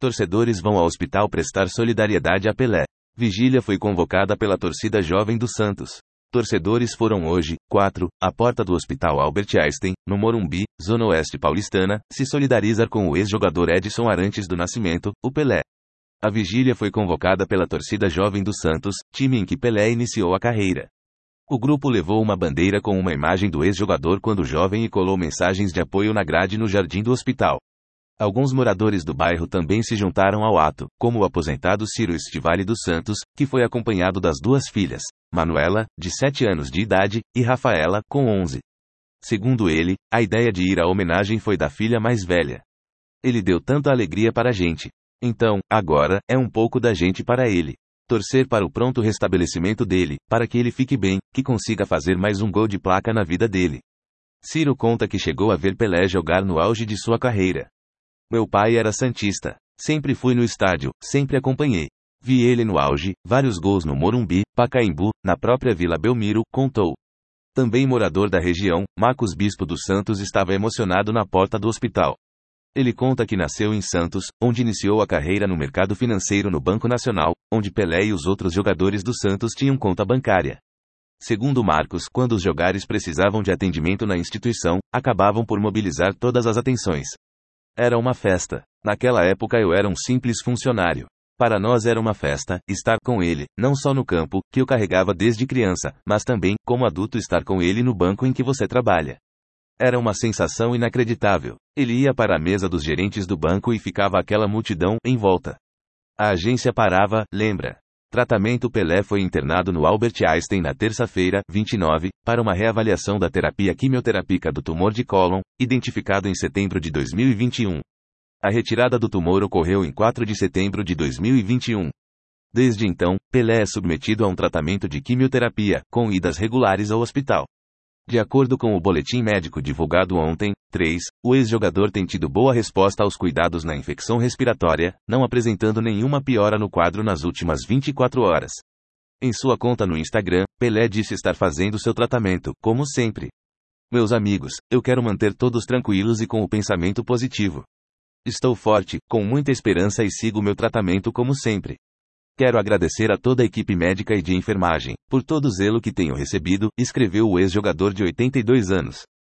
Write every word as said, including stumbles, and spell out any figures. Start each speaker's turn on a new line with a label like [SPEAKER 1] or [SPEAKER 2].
[SPEAKER 1] Torcedores vão ao hospital prestar solidariedade a Pelé. Vigília foi convocada pela torcida jovem do Santos. Torcedores foram hoje, quatro, à porta do Hospital Albert Einstein, no Morumbi, Zona Oeste paulistana, se solidarizar com o ex-jogador Edson Arantes do Nascimento, o Pelé. A vigília foi convocada pela torcida jovem do Santos, time em que Pelé iniciou a carreira. O grupo levou uma bandeira com uma imagem do ex-jogador quando jovem e colou mensagens de apoio na grade no jardim do hospital. Alguns moradores do bairro também se juntaram ao ato, como o aposentado Ciro Estivale dos Santos, que foi acompanhado das duas filhas, Manuela, de sete anos de idade, e Rafaela, com onze. Segundo ele, a ideia de ir à homenagem foi da filha mais velha. Ele deu tanta alegria para a gente. Então, agora, é um pouco da gente para ele. Torcer para o pronto restabelecimento dele, para que ele fique bem, que consiga fazer mais um gol de placa na vida dele. Ciro conta que chegou a ver Pelé jogar no auge de sua carreira. Meu pai era santista. Sempre fui no estádio, sempre acompanhei. Vi ele no auge, vários gols no Morumbi, Pacaembu, na própria Vila Belmiro, contou. Também morador da região, Marcos Bispo dos Santos estava emocionado na porta do hospital. Ele conta que nasceu em Santos, onde iniciou a carreira no mercado financeiro no Banco Nacional, onde Pelé e os outros jogadores do Santos tinham conta bancária. Segundo Marcos, quando os jogadores precisavam de atendimento na instituição, acabavam por mobilizar todas as atenções. Era uma festa. Naquela época eu era um simples funcionário. Para nós era uma festa, estar com ele, não só no campo, que eu carregava desde criança, mas também, como adulto, estar com ele no banco em que você trabalha. Era uma sensação inacreditável. Ele ia para a mesa dos gerentes do banco e ficava aquela multidão em volta. A agência parava, lembra? Tratamento Pelé foi internado no Albert Einstein na terça-feira, vinte e nove, para uma reavaliação da terapia quimioterápica do tumor de cólon, identificado em setembro de dois mil e vinte e um. A retirada do tumor ocorreu em quatro de setembro de dois mil e vinte e um. Desde então, Pelé é submetido a um tratamento de quimioterapia, com idas regulares ao hospital. De acordo com o boletim médico divulgado ontem, três, o ex-jogador tem tido boa resposta aos cuidados na infecção respiratória, não apresentando nenhuma piora no quadro nas últimas vinte e quatro horas. Em sua conta no Instagram, Pelé disse estar fazendo seu tratamento, como sempre. Meus amigos, eu quero manter todos tranquilos e com o pensamento positivo. Estou forte, com muita esperança e sigo meu tratamento como sempre. Quero agradecer a toda a equipe médica e de enfermagem, por todo o zelo que tenho recebido, escreveu o ex-jogador de oitenta e dois anos.